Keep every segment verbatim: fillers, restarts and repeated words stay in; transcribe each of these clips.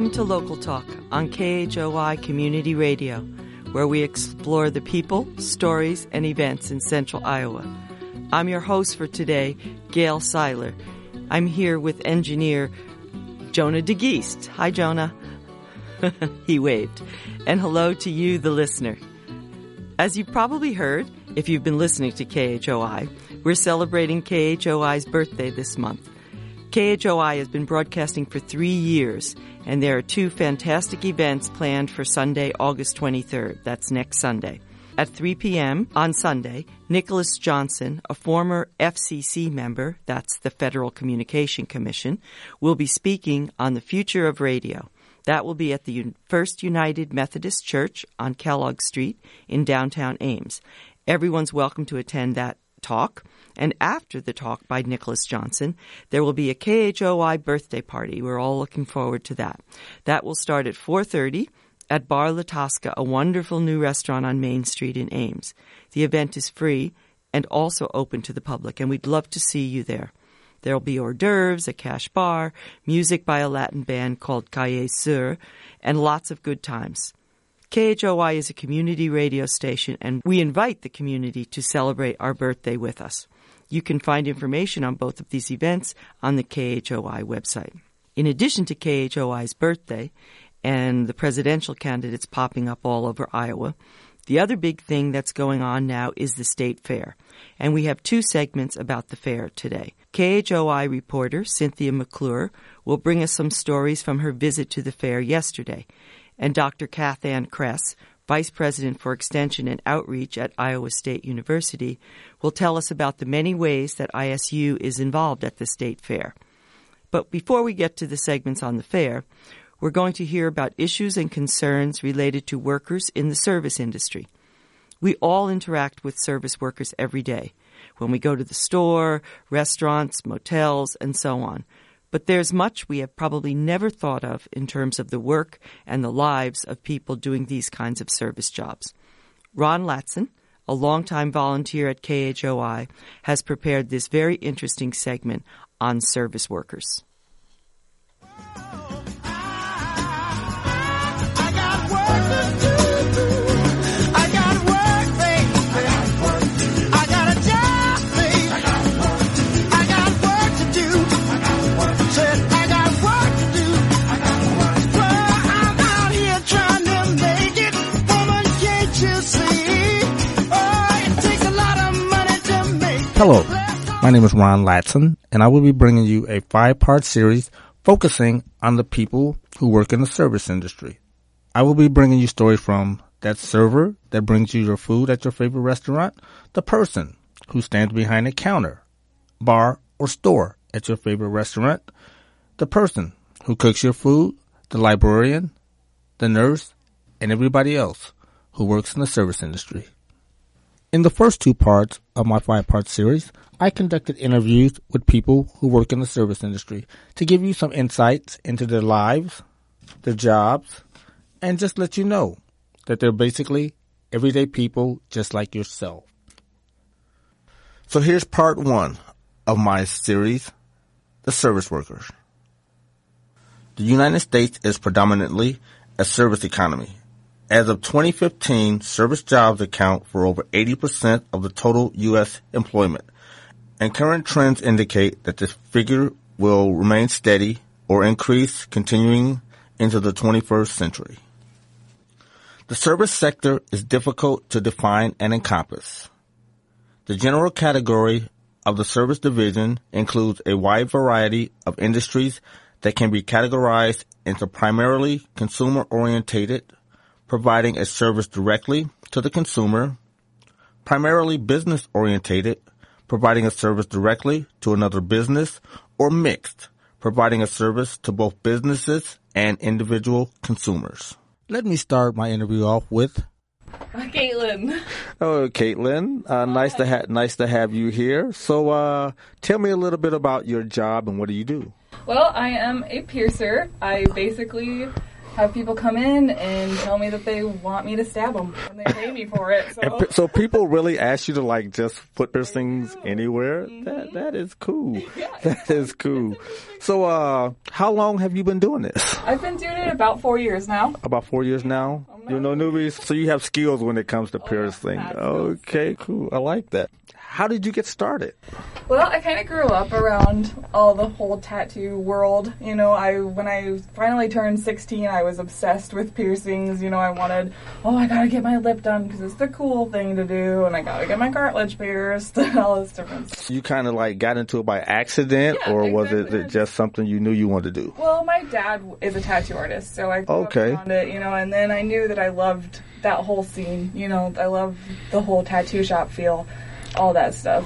Welcome to Local Talk on K H O I Community Radio, where we explore the people, stories, and events in central Iowa. I'm your host for today, Gail Seiler. I'm here with engineer Jonah DeGeest. Hi, Jonah. He waved. And hello to you, the listener. As you've probably heard, if you've been listening to K H O I, we're celebrating K H O I's birthday this month. K H O I has been broadcasting for three years, and there are two fantastic events planned for Sunday, August twenty-third. That's next Sunday. At three p.m. on Sunday, Nicholas Johnson, a former F C C member, that's the Federal Communication Commission, will be speaking on the future of radio. That will be at the First United Methodist Church on Kellogg Street in downtown Ames. Everyone's welcome to attend that talk. And after the talk by Nicholas Johnson, there will be a K H O I birthday party. We're all looking forward to that. That will start at four thirty at Bar La Tosca, a wonderful new restaurant on Main Street in Ames. The event is free and also open to the public, and we'd love to see you there. There will be hors d'oeuvres, a cash bar, music by a Latin band called Cahiers Sur, and lots of good times. K H O I is a community radio station, and we invite the community to celebrate our birthday with us. You can find information on both of these events on the K H O I website. In addition to K H O I's birthday and the presidential candidates popping up all over Iowa, the other big thing that's going on now is the state fair. And we have two segments about the fair today. K H O I reporter Cynthia McClure will bring us some stories from her visit to the fair yesterday. And Doctor Kath Ann Kress, Vice President for Extension and Outreach at Iowa State University, will tell us about the many ways that I S U is involved at the state fair. But before we get to the segments on the fair, we're going to hear about issues and concerns related to workers in the service industry. We all interact with service workers every day, when we go to the store, restaurants, motels, and so on. But there's much we have probably never thought of in terms of the work and the lives of people doing these kinds of service jobs. Ron Latson, a longtime volunteer at K H O I, has prepared this very interesting segment on service workers. Hello, my name is Ron Latson, and I will be bringing you a five-part series focusing on the people who work in the service industry. I will be bringing you stories from that server that brings you your food at your favorite restaurant, the person who stands behind a counter, bar, or store at your favorite restaurant, the person who cooks your food, the librarian, the nurse, and everybody else who works in the service industry. In the first two parts of my five-part series, I conducted interviews with people who work in the service industry to give you some insights into their lives, their jobs, and just let you know that they're basically everyday people just like yourself. So here's part one of my series, The Service Workers. The United States is predominantly a service economy. As of twenty fifteen, service jobs account for over eighty percent of the total U S employment, and current trends indicate that this figure will remain steady or increase continuing into the twenty-first century. The service sector is difficult to define and encompass. The general category of the service division includes a wide variety of industries that can be categorized into primarily consumer-orientated, providing a service directly to the consumer, primarily business-orientated, providing a service directly to another business, or mixed, providing a service to both businesses and individual consumers. Let me start my interview off with Caitlin. Oh, Caitlin, uh, nice to ha- nice to have you here. So, uh, tell me a little bit about your job and what do you do? Well, I am a piercer. I basically have people come in and tell me that they want me to stab them and they pay me for it. So, and p- so people really ask you to like just put piercings anywhere? Mm-hmm. That that is cool. Yeah, that is cool. So uh, how long have you been doing this? I've been doing it about four years now. About four years now? You're no newbies? So you have skills when it comes to Oh, piercing. yeah, Okay, cool. I like that. How did you get started? Well, I kind of grew up around all the whole tattoo world. You know, I when I finally turned sixteen, I was obsessed with piercings. You know, I wanted, oh, I gotta get my lip done because it's the cool thing to do, and I gotta get my cartilage pierced and all this different stuff. You kind of like got into it by accident, Yeah, or was exactly. it just something you knew you wanted to do? Well, my dad is a tattoo artist, so I grew Okay. up around it, you know, and then I knew that I loved that whole scene. You know, I love the whole tattoo shop feel, all that stuff.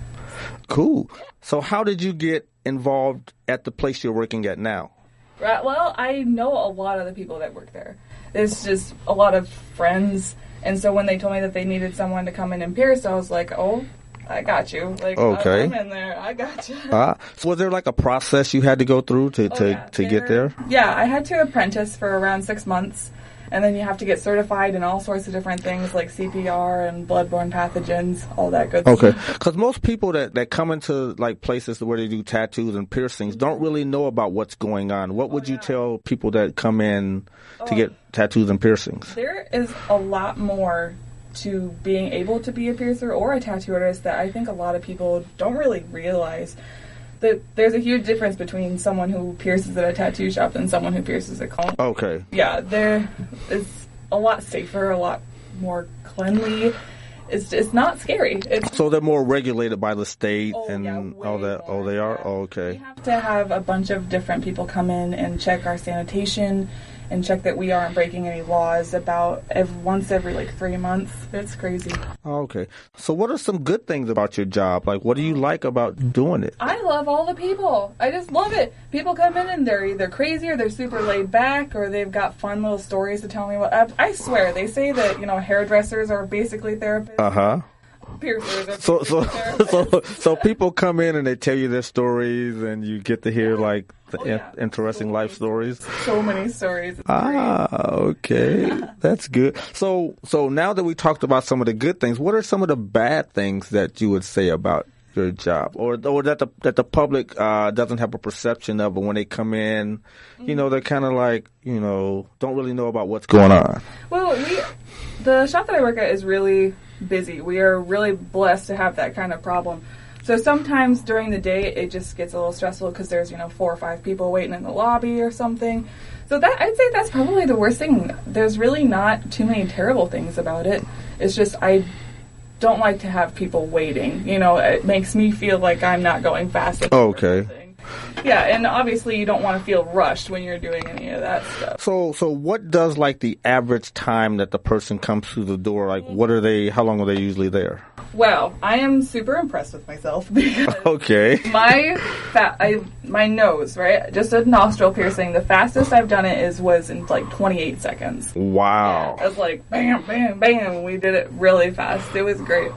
Cool. So how did you get involved at the place you're working at now? Right, well, I know a lot of the people that work there. There's just a lot of friends, and so when they told me that they needed someone to come in and pierce, I was like, oh, I got you. Like, Okay. I'm in there. I got you. Ah, so was there like a process you had to go through to, Oh, to, yeah. to get there? Yeah, I had to apprentice for around six months, and then you have to get certified in all sorts of different things like C P R and bloodborne pathogens, all that good Okay, stuff. because most people that, that come into like places where they do tattoos and piercings don't really know about what's going on. What would Oh, you yeah. tell people that come in to Oh. get tattoos and piercings? There is a lot more to being able to be a piercer or a tattoo artist that I think a lot of people don't really realize. That there's a huge difference between someone who pierces at a tattoo shop and someone who pierces at home. Okay. Yeah, there it's a lot safer, a lot more cleanly. It's it's not scary. It's So they're more regulated by the state Oh, and yeah, all way that. Oh, more, they are? yeah. Oh, We okay. have to have a bunch of different people come in and check our sanitation and check that we aren't breaking any laws about every, once every like three months. It's crazy. Oh, okay. So what are some good things about your job? Like, what do you like about doing it? I love all the people. I just love it. People come in and they're either crazy or they're super laid back or they've got fun little stories to tell me. What I, I swear, they say that, you know, hairdressers are basically therapists. Uh-huh. Piercers are So, so, basically therapists. so, so people come in and they tell you their stories, and you get to hear like the Oh, in- yeah. interesting So life many stories. So many stories. It's great. Ah, okay, that's good. So, so now that we talked about some of the good things, what are some of the bad things that you would say about your job, or or that the that the public uh, doesn't have a perception of, but when they come in, you know, they're kind of like, you know, don't really know about what's going on. Well, we, the shop that I work at is really busy. We are really blessed to have that kind of problem. So sometimes during the day it just gets a little stressful because there's, you know, four or five people waiting in the lobby or something. So that I'd say that's probably the worst thing. There's really not too many terrible things about it. It's just I don't like to have people waiting. You know, it makes me feel like I'm not going fast enough. or Okay. something. Yeah, and obviously you don't want to feel rushed when you're doing any of that stuff. So, so what does like the average time that the person comes through the door? Like, what are they? How long are they usually there? Well, I am super impressed with myself because Okay. my fa- I my nose, right? Just a nostril piercing. The fastest I've done it is was in like twenty-eight seconds. Wow. It was like bam, bam, bam. We did it really fast. It was great.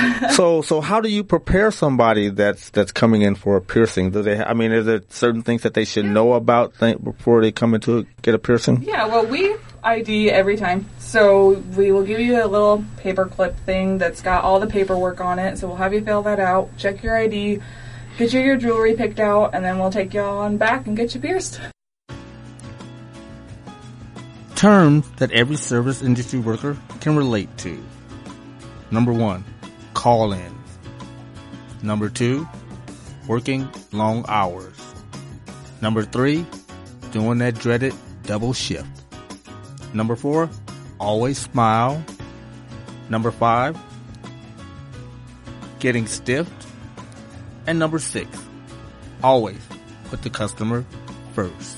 So, so how do you prepare somebody that's that's coming in for a piercing? Do they? I mean, is there certain things that they should know about th- before they come into get a piercing? Yeah, well, we I D every time. So we will give you a little paper clip thing that's got all the paperwork on it. So we'll have you fill that out, check your I D, get you your jewelry picked out, and then we'll take you on back and get you pierced. Terms that every service industry worker can relate to. Number one, call-ins. Number two, working long hours. Number three, doing that dreaded double shift. Number four, always smile. Number five, getting stiffed. And number six, always put the customer first.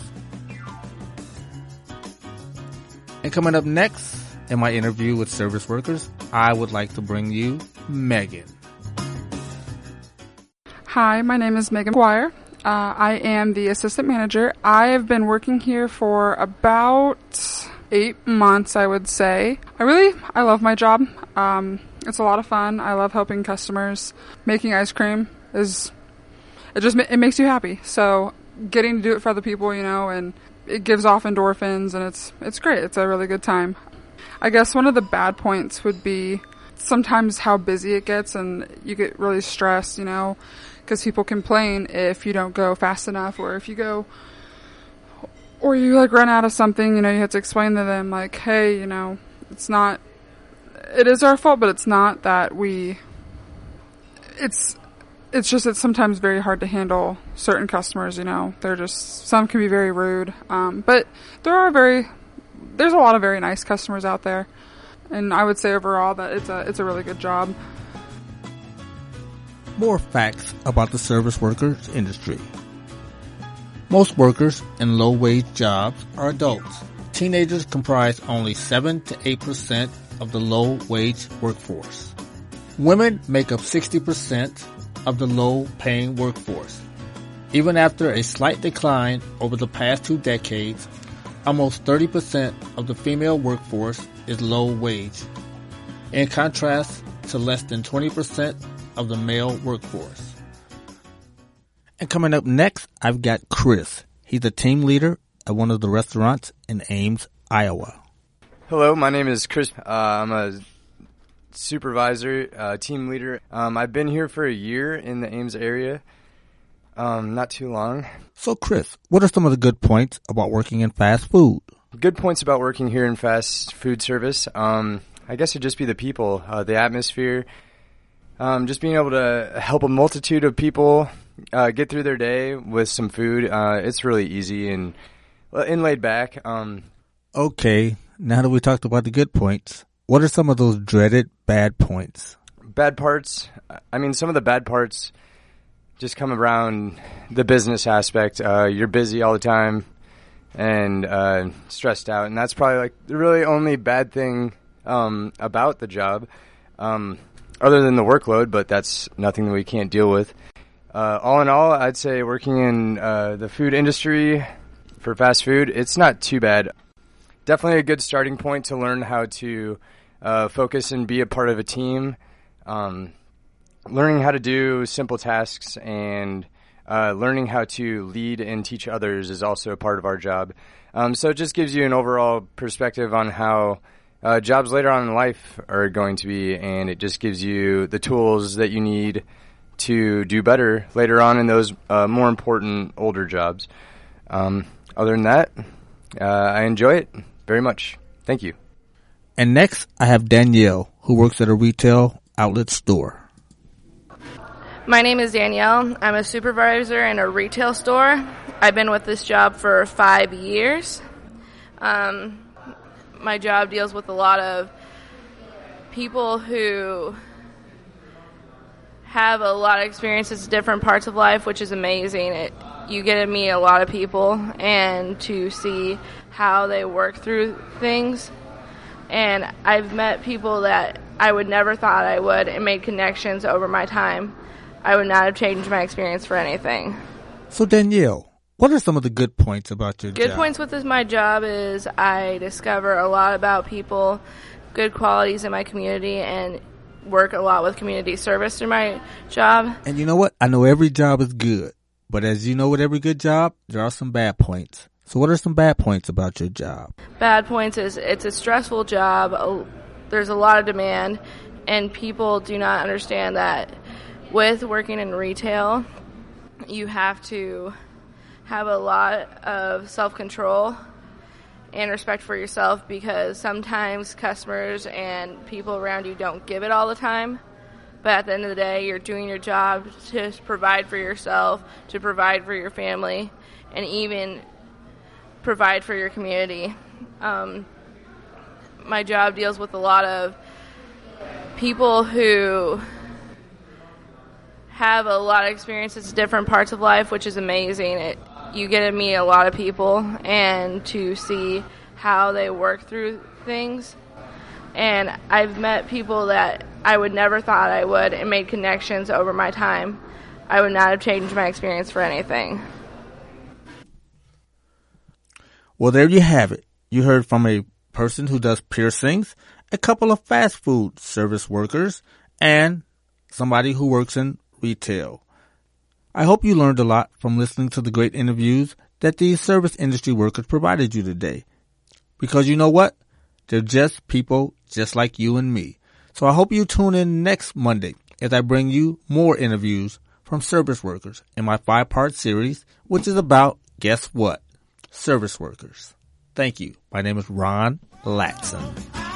And coming up next in my interview with service workers, I would like to bring you Megan. Hi, my name is Megan Dwyer. Uh, I am the assistant manager. I have been working here for about eight months, I would say. I really, I love my job. Um, it's a lot of fun. I love helping customers. Making ice cream is, it just, it makes you happy. So getting to do it for other people, you know, and it gives off endorphins, and it's it's great. It's a really good time. I guess one of the bad points would be sometimes how busy it gets, and you get really stressed, you know, because people complain if you don't go fast enough, or if you go, or you like run out of something, you know, you have to explain to them like, hey, you know, it's not, it is our fault, but it's not that we, it's, it's just, it's sometimes very hard to handle certain customers, you know, they're just, some can be very rude, um, but there are very, there's a lot of very nice customers out there. And I would say overall that it's a it's a really good job. More facts about the service workers industry. Most workers in low-wage jobs are adults. Teenagers comprise only seven to eight percent of the low-wage workforce. Women make up sixty percent of the low-paying workforce. Even after a slight decline over the past two decades, almost thirty percent of the female workforce is low wage, in contrast to less than twenty percent of the male workforce. And coming up next, I've got Chris. He's a team leader at one of the restaurants in Ames, Iowa. Hello, my name is Chris. Uh, I'm a supervisor, uh, team leader. Um, I've been here for a year in the Ames area. Um, not too long. So, Chris, what are some of the good points about working in fast food? Good points about working here in fast food service. Um, I guess it'd just be the people, uh, the atmosphere, um, just being able to help a multitude of people uh, get through their day with some food. Uh, it's really easy and, and laid back. Um, okay, now that we talked about the good points, what are some of those dreaded bad points? Bad parts? I mean, some of the bad parts just come around the business aspect. Uh, you're busy all the time and uh, stressed out, and that's probably like the really only bad thing um, about the job, um, other than the workload, but that's nothing that we can't deal with. Uh, all in all, I'd say working in uh, the food industry for fast food, it's not too bad. Definitely a good starting point to learn how to uh, focus and be a part of a team. Um, learning how to do simple tasks and uh, learning how to lead and teach others is also a part of our job. Um, so it just gives you an overall perspective on how uh, jobs later on in life are going to be, and it just gives you the tools that you need to do better later on in those uh, more important older jobs. Um, other than that, uh, I enjoy it very much. Thank you. And next, I have Danielle, who works at a retail outlet store. My name is Danielle. I'm a supervisor in a retail store. I've been with this job for five years. Um, my job deals with a lot of people who have a lot of experiences in different parts of life, which is amazing. It, you get to meet a lot of people and to see how they work through things. And I've met people that I would never thought I would and made connections over my time. I would not have changed my experience for anything. So Danielle, what are some of the good points about your good job? Good points with this, my job is I discover a lot about people, good qualities in my community, and work a lot with community service through my job. And you know what? I know every job is good, but as you know with every good job, there are some bad points. So what are some bad points about your job? Bad points is it's a stressful job. There's a lot of demand, and people do not understand that with working in retail, you have to have a lot of self-control and respect for yourself, because sometimes customers and people around you don't give it all the time. But at the end of the day, you're doing your job to provide for yourself, to provide for your family, and even provide for your community. Um, my job deals with a lot of people who have a lot of experiences in different parts of life, which is amazing. It, you get to meet a lot of people and to see how they work through things. And I've met people that I would never thought I would and made connections over my time. I would not have changed my experience for anything. Well, there you have it. You heard from a person who does piercings, a couple of fast food service workers, and somebody who works in retail. I hope you learned a lot from listening to the great interviews that these service industry workers provided you today. Because you know what? They're just people just like you and me. So I hope you tune in next Monday as I bring you more interviews from service workers in my five-part series, which is about, guess what? Service workers. Thank you. My name is Ron Latson.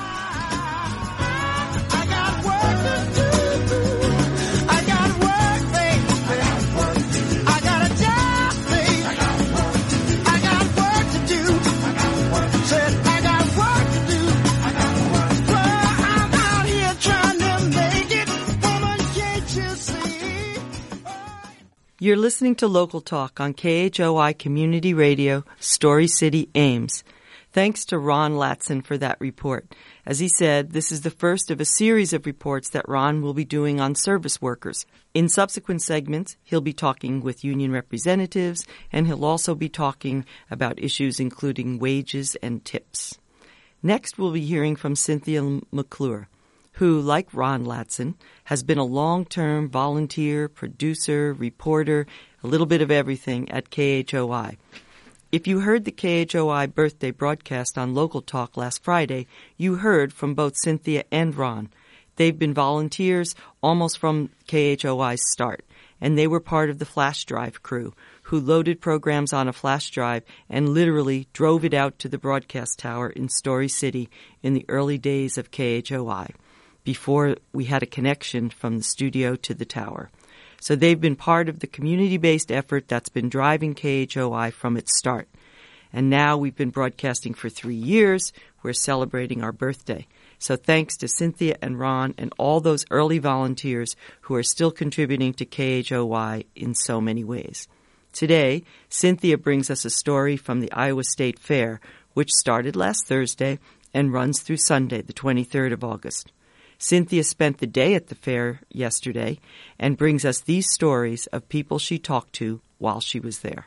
You're listening to Local Talk on K H O I Community Radio, Story City, Ames. Thanks to Ron Latson for that report. As he said, this is the first of a series of reports that Ron will be doing on service workers. In subsequent segments, he'll be talking with union representatives, and he'll also be talking about issues including wages and tips. Next, we'll be hearing from Cynthia McClure, who, like Ron Latson, has been a long-term volunteer, producer, reporter, a little bit of everything at K H O I. If you heard the K H O I birthday broadcast on Local Talk last Friday, you heard from both Cynthia and Ron. They've been volunteers almost from K H O I's start, and they were part of the flash drive crew, who loaded programs on a flash drive and literally drove it out to the broadcast tower in Story City in the early days of K H O I. Before we had a connection from the studio to the tower. So they've been part of the community-based effort that's been driving K H O I from its start. And now we've been broadcasting for three years. We're celebrating our birthday. So thanks to Cynthia and Ron and all those early volunteers who are still contributing to K H O I in so many ways. Today, Cynthia brings us a story from the Iowa State Fair, which started last Thursday and runs through Sunday, the twenty-third of August. Cynthia spent the day at the fair yesterday and brings us these stories of people she talked to while she was there.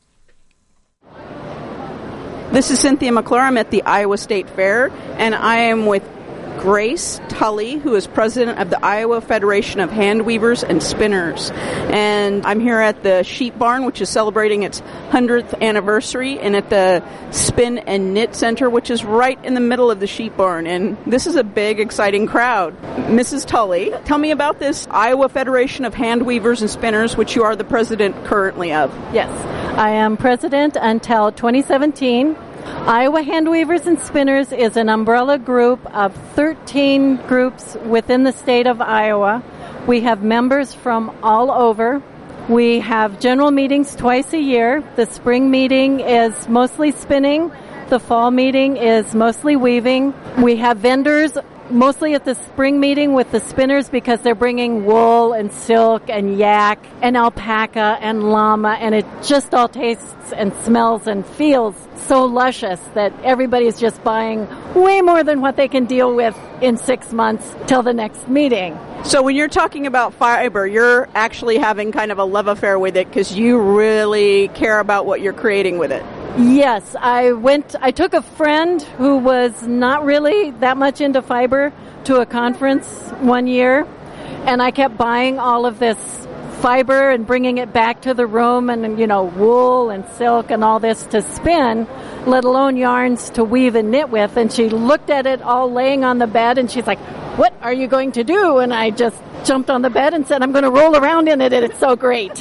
This is Cynthia McClure. I'm at the Iowa State Fair, and I am with Grace Tully, who is president of the Iowa Federation of Hand Weavers and Spinners. And I'm here at the Sheep Barn, which is celebrating its hundredth anniversary, and at the Spin and Knit Center, which is right in the middle of the Sheep Barn. And this is a big, exciting crowd. Missus Tully, tell me about this Iowa Federation of Hand Weavers and Spinners, which you are the president currently of. Yes, I am president until twenty seventeen. Iowa Hand Weavers and Spinners is an umbrella group of thirteen groups within the state of Iowa. We have members from all over. We have general meetings twice a year. The spring meeting is mostly spinning. The fall meeting is mostly weaving. We have vendors mostly at the spring meeting with the spinners because they're bringing wool and silk and yak and alpaca and llama, and it just all tastes and smells and feels so luscious that everybody's just buying way more than what they can deal with in six months till the next meeting. So when you're talking about fiber, you're actually having kind of a love affair with it because you really care about what you're creating with it. Yes, I went, I took a friend who was not really that much into fiber to a conference one year, and I kept buying all of this fiber and bringing it back to the room, and, you know, wool and silk and all this to spin, let alone yarns to weave and knit with. And she looked at it all laying on the bed, and she's like, "What are you going to do?" And I just jumped on the bed and said, "I'm going to roll around in it, and it's so great."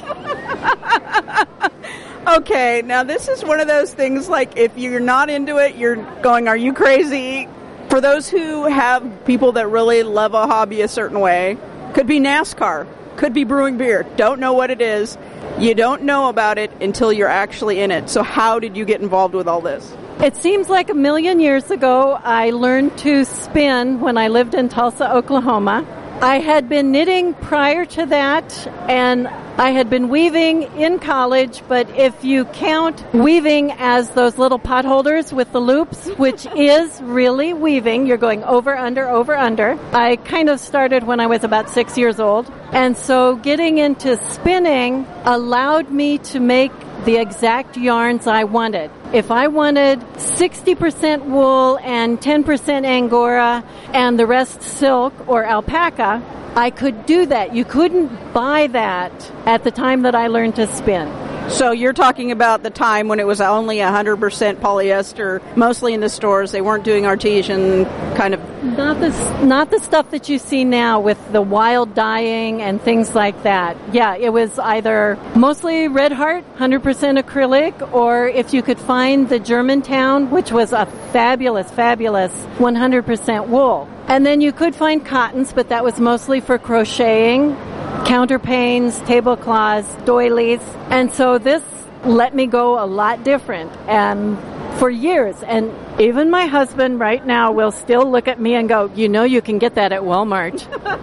Okay, now this is one of those things, like, if you're not into it, you're going, "Are you crazy?" For those who have people that really love a hobby a certain way, could be NASCAR, could be brewing beer, don't know what it is. You don't know about it until you're actually in it. So how did you get involved with all this? It seems like a million years ago, I learned to spin when I lived in Tulsa, Oklahoma. I had been knitting prior to that, and I had been weaving in college, but if you count weaving as those little pot holders with the loops, which is really weaving, you're going over, under, over, under. I kind of started when I was about six years old. And so getting into spinning allowed me to make the exact yarns I wanted. If I wanted sixty percent wool and ten percent Angora and the rest silk or alpaca, I could do that. You couldn't buy that at the time that I learned to spin. So you're talking about the time when it was only one hundred percent polyester, mostly in the stores. They weren't doing artesian kind of... Not the, not the stuff that you see now with the wild dyeing and things like that. Yeah, it was either mostly Red Heart, one hundred percent acrylic, or if you could find the Germantown, which was a fabulous, fabulous one hundred percent wool. And then you could find cottons, but that was mostly for crocheting, counterpanes, tablecloths, doilies. And so this let me go a lot different. And for years, and even my husband right now will still look at me and go, you know you can get that at Walmart.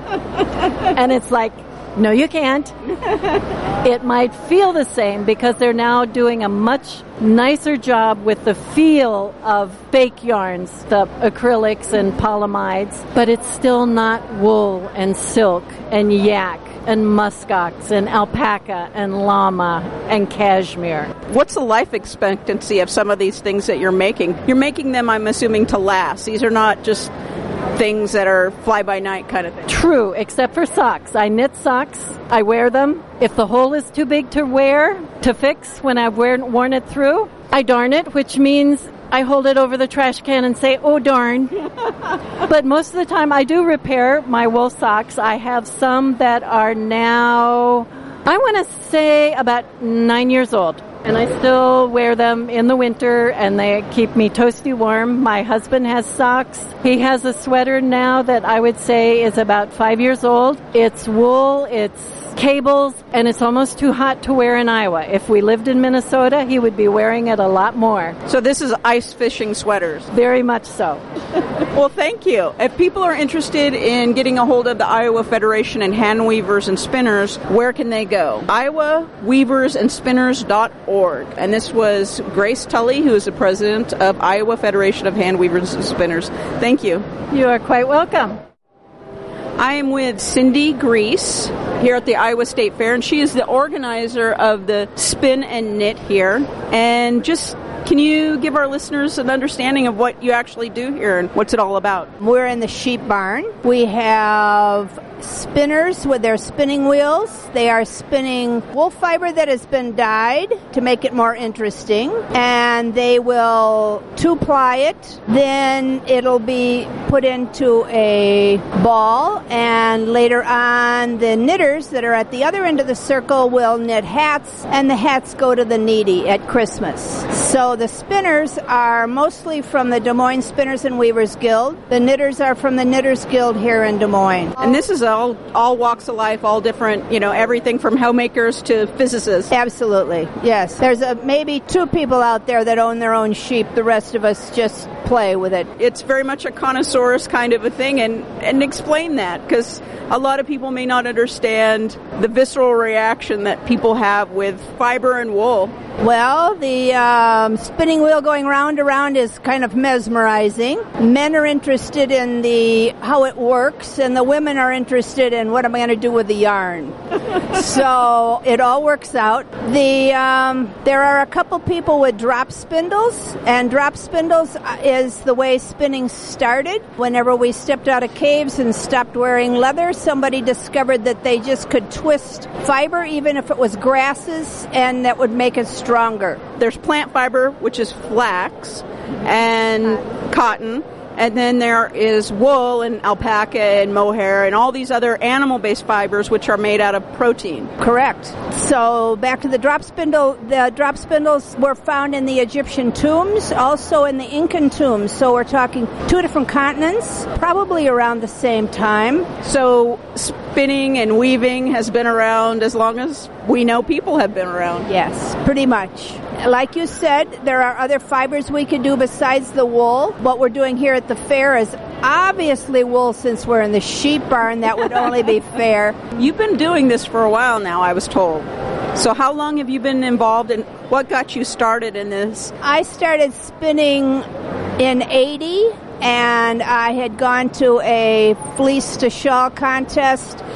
And it's like, no, you can't. It might feel the same because they're now doing a much nicer job with the feel of fake yarns, the acrylics and polyamides, but it's still not wool and silk and yak and muskox and alpaca and llama and cashmere. What's the life expectancy of some of these things that you're making? You're making them, I'm assuming, to last. These are not just things that are fly-by-night kind of things. True, except for socks. I knit socks. I wear them. If the hole is too big to wear, to fix when I've worn, worn it through, I darn it, which means I hold it over the trash can and say, oh, darn. But most of the time I do repair my wool socks. I have some that are now, I want to say, about nine years old. And I still wear them in the winter, and they keep me toasty warm. My husband has socks. He has a sweater now that I would say is about five years old. It's wool, it's cables, and it's almost too hot to wear in Iowa. If we lived in Minnesota, he would be wearing it a lot more. So this is ice fishing sweaters. Very much so. Well, thank you. If people are interested in getting a hold of the Iowa Federation and Hand Weavers and Spinners, where can they go? iowa weavers and spinners dot org. And this was Grace Tully, who is the president of Iowa Federation of Hand Weavers and Spinners. Thank you. You are quite welcome. I am with Cindy Grease here at the Iowa State Fair, and she is the organizer of the Spin and Knit here. And just, can you give our listeners an understanding of what you actually do here and what's it all about? We're in the sheep barn. We have spinners with their spinning wheels. They are spinning wool fiber that has been dyed to make it more interesting, and they will two-ply it. Then it'll be put into a ball, and later on the knitters that are at the other end of the circle will knit hats, and the hats go to the needy at Christmas. So the spinners are mostly from the Des Moines Spinners and Weavers Guild. The knitters are from the Knitters Guild here in Des Moines. And this is all all walks of life, all different, you know, everything from homemakers to physicists. Absolutely, yes. There's a, maybe two people out there that own their own sheep. The rest of us just play with it. It's very much a connoisseur's kind of a thing, and, and explain that, because a lot of people may not understand the visceral reaction that people have with fiber and wool. Well, the um, spinning wheel going round and round is kind of mesmerizing. Men are interested in the how it works, and the women are interested in what am I going to do with the yarn. So it all works out. The um, there are a couple people with drop spindles, and drop spindles is the way spinning started. Whenever we stepped out of caves and stopped wearing leather, somebody discovered that they just could twist fiber, even if it was grasses, and that would make it stronger. There's plant fiber, which is flax, and cotton, and then there is wool and alpaca and mohair and all these other animal-based fibers which are made out of protein. Correct. So back to the drop spindle, the drop spindles were found in the Egyptian tombs, also in the Incan tombs. So we're talking two different continents, probably around the same time. So spinning and weaving has been around as long as we know people have been around. Yes, pretty much. Like you said, there are other fibers we could do besides the wool. What we're doing here at the fair is obviously wool, since we're in the sheep barn. That would only be fair. You've been doing this for a while now, I was told. So how long have you been involved, and what got you started in this? I started spinning in eighty, and I had gone to a fleece to shawl contest,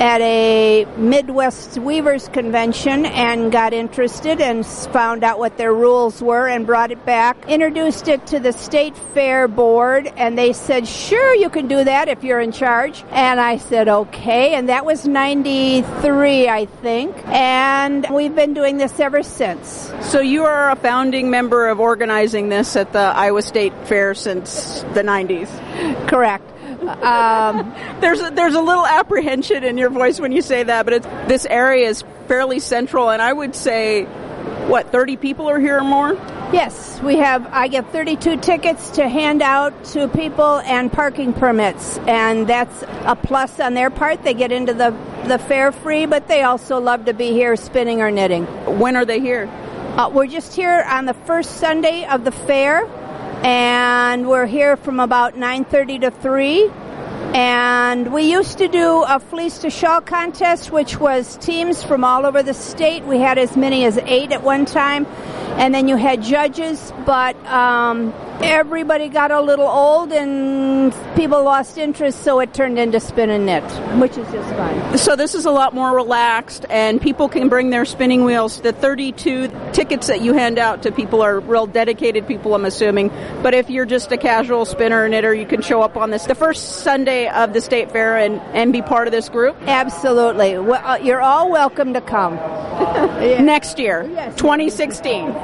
at a Midwest Weavers Convention and got interested and found out what their rules were and brought it back, introduced it to the State Fair Board, and they said, sure, you can do that if you're in charge. And I said, okay, and that was ninety-three, I think, and we've been doing this ever since. So you are a founding member of organizing this at the Iowa State Fair since the nineties? Correct. Um, there's a, there's a little apprehension in your voice when you say that, but it's, this area is fairly central, and I would say, what, thirty people are here or more? Yes, we have, I get thirty-two tickets to hand out to people and parking permits, and that's a plus on their part. They get into the, the fair free, but they also love to be here spinning or knitting. When are they here? Uh, we're just here on the first Sunday of the fair, and we're here from about nine thirty to three. And we used to do a fleece to shawl contest, which was teams from all over the state. We had as many as eight at one time. And then you had judges, but um, everybody got a little old and people lost interest, so it turned into spin and knit, which is just fun. So this is a lot more relaxed, and people can bring their spinning wheels. The thirty-two tickets that you hand out to people are real dedicated people, I'm assuming. But if you're just a casual spinner or knitter, you can show up on this, the first Sunday of the State Fair, and, and be part of this group? Absolutely. Well, uh, you're all welcome to come. Yeah. Next year, yes. twenty sixteen.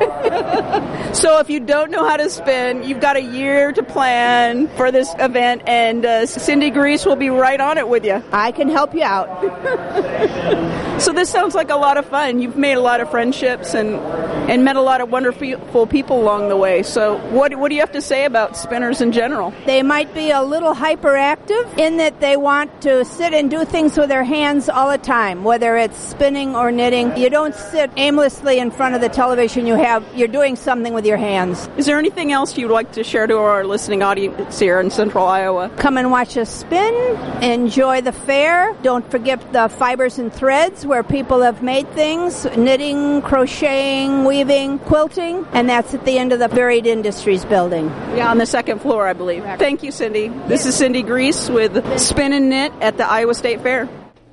So if you don't know how to spin, you've got a year to plan for this event, and uh, Cindy Grease will be right on it with you. I can help you out. So this sounds like a lot of fun. You've made a lot of friendships and and met a lot of wonderful people along the way. So what what do you have to say about spinners in general? They might be a little hyperactive in that they want to sit and do things with their hands all the time, whether it's spinning or knitting. You don't sit aimlessly in front of the television. You have you're doing something with your hands. Is there anything else you'd like to share to our listening audience here in Central Iowa? Come and watch us spin. Enjoy the fair. Don't forget the Fibers and Threads, where people have made things, knitting, crocheting, weaving, quilting, and that's at the end of the Varied Industries building. Yeah, on the second floor, I believe. Thank you, Cindy. This is Cindy Grease with Spin and Knit at the Iowa State Fair.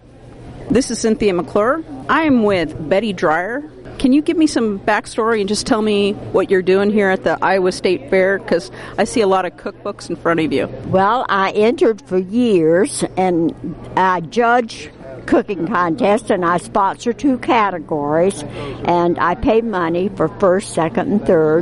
This is Cynthia McClure. I am with Betty Dreyer. Can you give me some backstory and just tell me what you're doing here at the Iowa State Fair? Because I see a lot of cookbooks in front of you. Well, I entered for years, and I judge cooking contests, and I sponsor two categories, and I pay money for first, second, and third.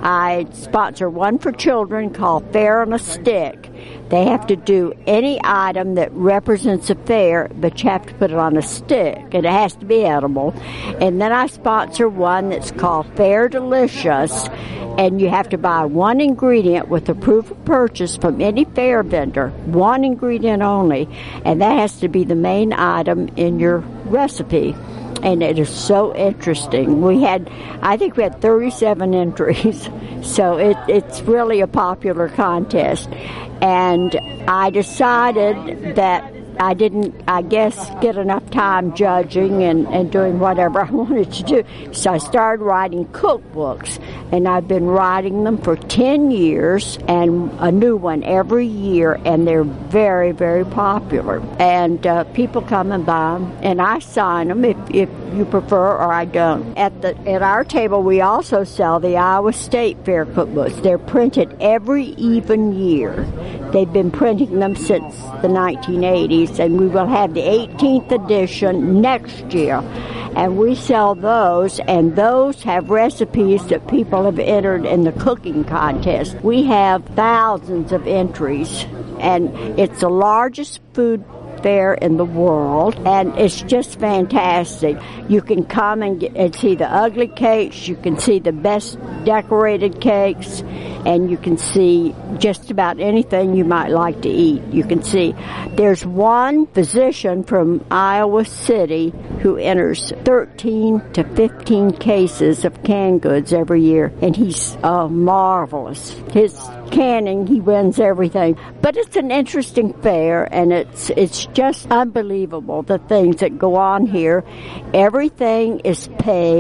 I sponsor one for children called Fair on a Stick. They have to do any item that represents a fair, but you have to put it on a stick, and it has to be edible. And then I sponsor one that's called Fair Delicious, and you have to buy one ingredient with a proof of purchase from any fair vendor, one ingredient only, and that has to be the main item in your recipe. And it is so interesting. We had, I think we had thirty-seven entries, so it, it's really a popular contest. And I decided that I didn't, I guess, get enough time judging and, and doing whatever I wanted to do. So I started writing cookbooks, and I've been writing them for ten years, and a new one every year, and they're very, very popular. And uh, people come and buy them, and I sign them if, if you prefer, or I don't. At the at our table, we also sell the Iowa State Fair cookbooks. They're printed every even year. They've been printing them since the nineteen eighties, and we will have the eighteenth edition next year. And we sell those, and those have recipes that people have entered in the cooking contest. We have thousands of entries, and it's the largest food fair in the world, and it's just fantastic. You can come and, get, and see the ugly cakes, you can see the best decorated cakes, and you can see just about anything you might like to eat. You can see there's one physician from Iowa City who enters thirteen to fifteen cases of canned goods every year, and he's uh, marvelous. His canning, he wins everything. But it's an interesting fair, and it's it's just unbelievable, the things that go on here. Everything is paved.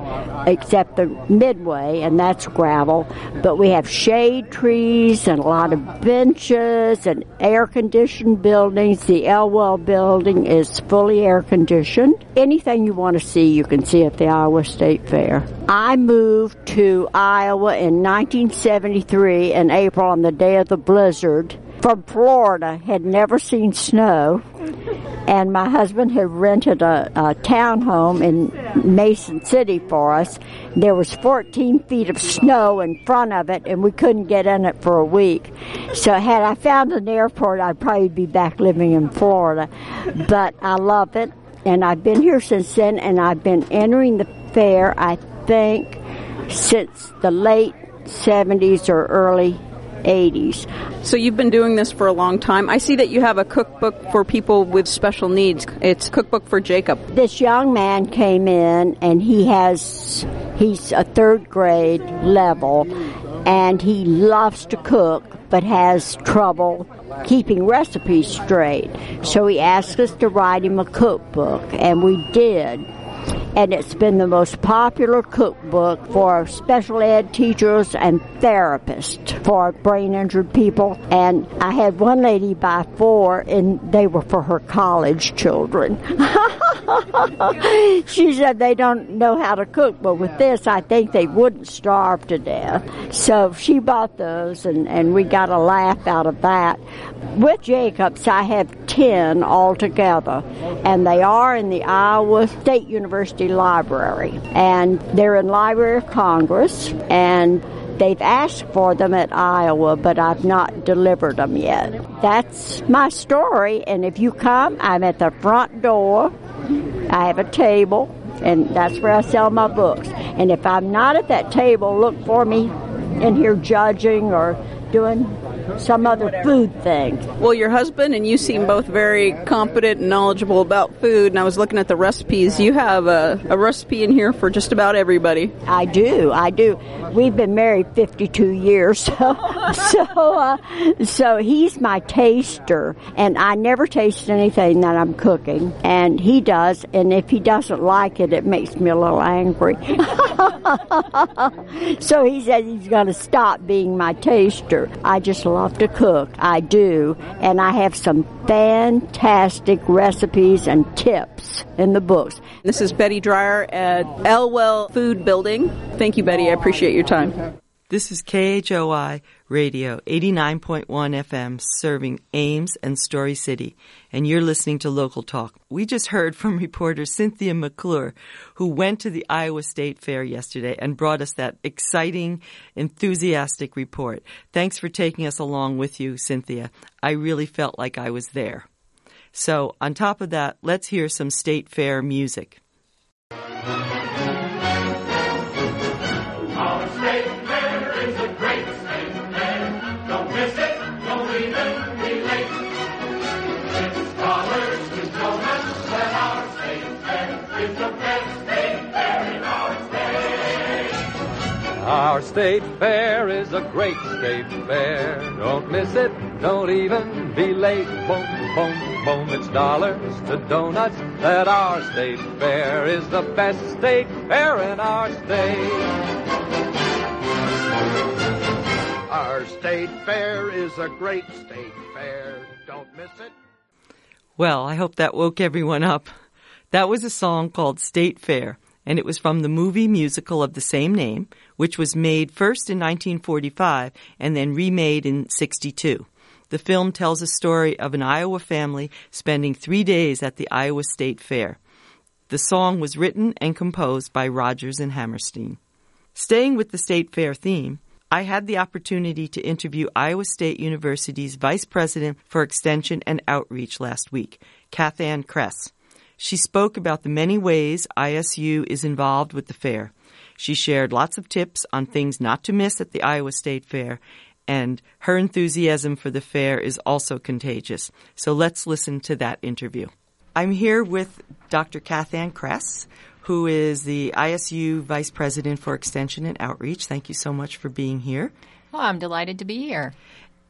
except the midway, and that's gravel. But we have shade trees and a lot of benches and air-conditioned buildings. The Elwell building is fully air-conditioned. Anything you want to see, you can see at the Iowa State Fair. I moved to Iowa in nineteen seventy-three in April on the day of the blizzard. From Florida, had never seen snow, and my husband had rented a, a townhome in Mason City for us. There was fourteen feet of snow in front of it, and we couldn't get in it for a week. So had I found an airport, I'd probably be back living in Florida. But I love it, and I've been here since then, and I've been entering the fair, I think, since the late seventies or early eighties. So you've been doing this for a long time. I see that you have a cookbook for people with special needs. It's Cookbook for Jacob. This young man came in, and he has, he's a third grade level, and he loves to cook, but has trouble keeping recipes straight. So he asked us to write him a cookbook, and we did. And it's been the most popular cookbook for special ed teachers and therapists for brain-injured people. And I had one lady buy four, and they were for her college children. She said they don't know how to cook, but with this, I think they wouldn't starve to death. So she bought those, and, and we got a laugh out of that. With Jacobs, I have ten altogether, and they are in the Iowa State University Library, and they're in Library of Congress, and they've asked for them at Iowa, but I've not delivered them yet. That's my story, and if you come, I'm at the front door. I have a table, and that's where I sell my books. And if I'm not at that table, look for me in here judging or doing some other food thing. Well, your husband and you seem both very competent and knowledgeable about food, and I was looking at the recipes. You have a, a recipe in here for just about everybody. I do, I do. We've been married fifty-two years, so so, uh, so he's my taster, and I never taste anything that I'm cooking, and he does, and if he doesn't like it, it makes me a little angry. So he says he's going to stop being my taster. I just love to cook. I do. And I have some fantastic recipes and tips in the books. This is Betty Dreyer at Elwell Food Building. Thank you, Betty. I appreciate your time. This is K H O I Radio, eighty-nine point one F M, serving Ames and Story City, and you're listening to Local Talk. We just heard from reporter Cynthia McClure, who went to the Iowa State Fair yesterday and brought us that exciting, enthusiastic report. Thanks for taking us along with you, Cynthia. I really felt like I was there. So, on top of that, let's hear some State Fair music. Our State Fair is a great state fair. Don't miss it, don't even be late. It's dollars to donuts that our state fair is the best state fair in our state. Our state fair is a great state fair. Don't miss it, don't even be late. Boom, boom, boom, it's dollars to donuts that our state fair is the best state fair in our state. Our state fair is a great state fair. Don't miss it. Well, I hope that woke everyone up. That was a song called State Fair, and it was from the movie musical of the same name, which was made first in nineteen forty-five and then remade in sixty-two. The film tells a story of an Iowa family spending three days at the Iowa State Fair. The song was written and composed by Rodgers and Hammerstein. Staying with the State Fair theme, I had the opportunity to interview Iowa State University's Vice President for Extension and Outreach last week, Kathann Kress. She spoke about the many ways I S U is involved with the fair. She shared lots of tips on things not to miss at the Iowa State Fair, and her enthusiasm for the fair is also contagious. So let's listen to that interview. I'm here with Doctor Kathann Kress, who is the I S U Vice President for Extension and Outreach. Thank you so much for being here. Well, I'm delighted to be here.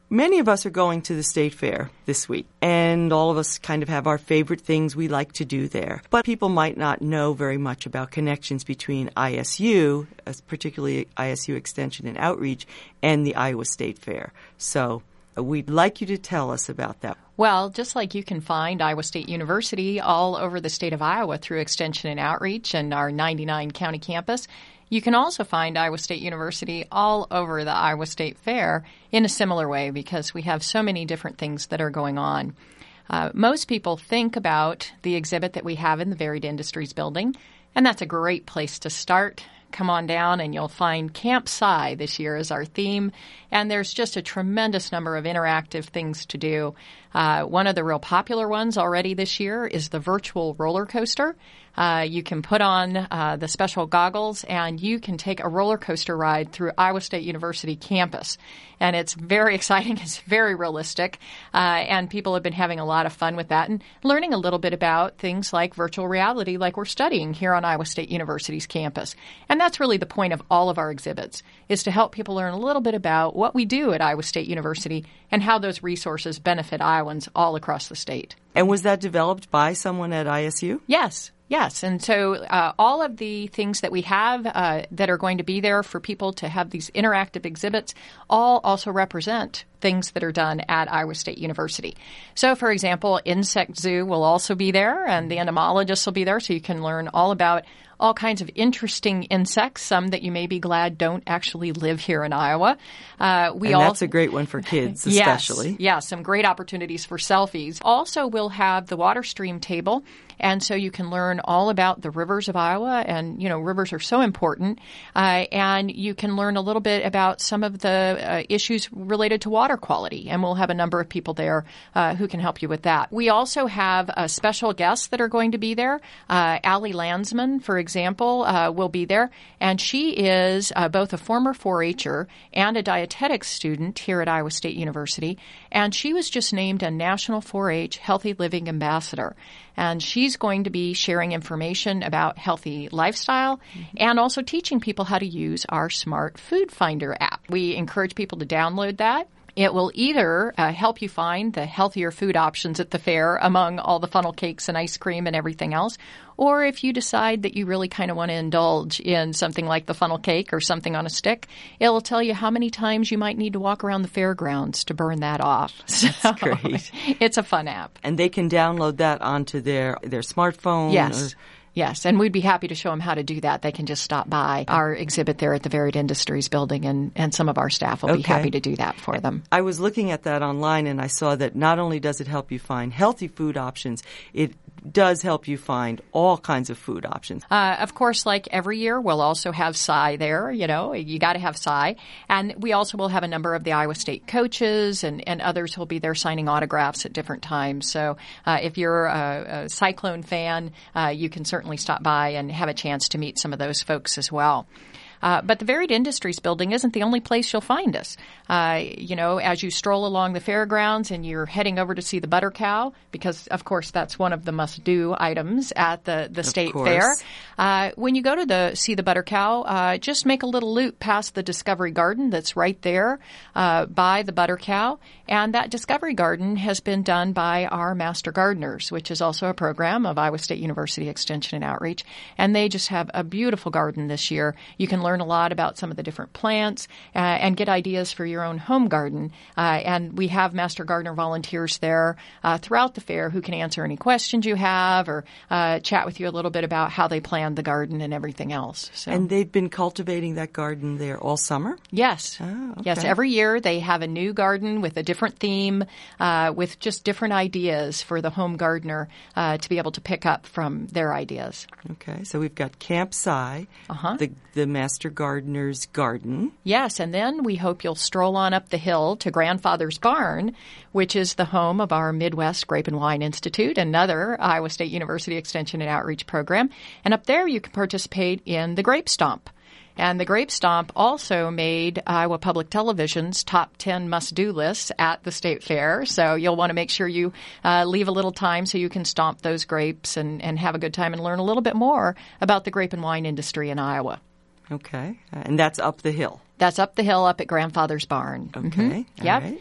Many of us are going to the State Fair this week, and all of us kind of have our favorite things we like to do there. But people might not know very much about connections between I S U, particularly I S U Extension and Outreach, and the Iowa State Fair. So we'd like you to tell us about that. Well, just like you can find Iowa State University all over the state of Iowa through Extension and Outreach and our ninety-nine county campus, you can also find Iowa State University all over the Iowa State Fair in a similar way because we have so many different things that are going on. Uh, most people think about the exhibit that we have in the Varied Industries building, and that's a great place to start. Come on down and you'll find Camp Sci this year is our theme, and there's just a tremendous number of interactive things to do. Uh, one of the real popular ones already this year is the virtual roller coaster. Uh, you can put on uh, the special goggles and you can take a roller coaster ride through Iowa State University campus. And it's very exciting. It's very realistic. Uh, and people have been having a lot of fun with that and learning a little bit about things like virtual reality like we're studying here on Iowa State University's campus. And that's really the point of all of our exhibits, is to help people learn a little bit about what we do at Iowa State University and how those resources benefit Iowans all across the state. And was that developed by someone at I S U? Yes. Yes, and so uh, all of the things that we have uh, that are going to be there for people to have these interactive exhibits all also represent things that are done at Iowa State University. So, for example, Insect Zoo will also be there, and the entomologists will be there, so you can learn all about all kinds of interesting insects, some that you may be glad don't actually live here in Iowa. Uh, we and all, that's a great one for kids, especially. Yes, yes, some great opportunities for selfies. Also, we'll have the water stream table, and so you can learn all about the rivers of Iowa, and, you know, rivers are so important, uh, and you can learn a little bit about some of the uh, issues related to water quality, and we'll have a number of people there uh, who can help you with that. We also have uh, special guests that are going to be there. Uh, Allie Landsman, for example, uh, will be there, and she is uh, both a former four H-er and a dietetics student here at Iowa State University, and she was just named a National four H Healthy Living Ambassador. And she's going to be sharing information about healthy lifestyle mm-hmm. and also teaching people how to use our Smart Food Finder app. We encourage people to download that. It will either uh, help you find the healthier food options at the fair among all the funnel cakes and ice cream and everything else, or if you decide that you really kind of want to indulge in something like the funnel cake or something on a stick, it will tell you how many times you might need to walk around the fairgrounds to burn that off. So that's great. It's a fun app. And they can download that onto their, their smartphone? Yes. Or- Yes, and we'd be happy to show them how to do that. They can just stop by our exhibit there at the Varied Industries building, and, and some of our staff will okay. be happy to do that for them. I was looking at that online, and I saw that not only does it help you find healthy food options, it does help you find all kinds of food options. Uh, of course, like every year, we'll also have Sci there. You know, you got to have Sci. And we also will have a number of the Iowa State coaches and, and others who will be there signing autographs at different times. So uh, if you're a, a Cyclone fan, uh, you can certainly stop by and have a chance to meet some of those folks as well. Uh, but the Varied Industries building isn't the only place you'll find us. Uh, you know, as you stroll along the fairgrounds and you're heading over to see the butter cow, because, of course, that's one of the must-do items at the, the state fair. Uh, when you go to the see the butter cow, uh, just make a little loop past the Discovery Garden that's right there uh, by the butter cow. And that Discovery Garden has been done by our Master Gardeners, which is also a program of Iowa State University Extension and Outreach. And they just have a beautiful garden this year. You can learn a lot about some of the different plants uh, and get ideas for your own home garden. Uh, and we have Master Gardener volunteers there uh, throughout the fair who can answer any questions you have or uh, chat with you a little bit about how they planned the garden and everything else. So. And they've been cultivating that garden there all summer? Yes. Oh, okay. Yes, every year they have a new garden with a different theme, uh, with just different ideas for the home gardener uh, to be able to pick up from their ideas. Okay, so we've got Camp Sci, uh-huh. the, the Master Gardener's Garden. Yes, and then we hope you'll stroll on up the hill to Grandfather's Barn, which is the home of our Midwest Grape and Wine Institute, another Iowa State University Extension and Outreach program. And up there you can participate in the Grape Stomp. And the Grape Stomp also made Iowa Public Television's top ten must-do lists at the State Fair. So you'll want to make sure you uh, leave a little time so you can stomp those grapes and, and have a good time and learn a little bit more about the grape and wine industry in Iowa. Okay. Uh, and that's up the hill. That's up the hill up at Grandfather's Barn. Okay. Mm-hmm. Yep. All right.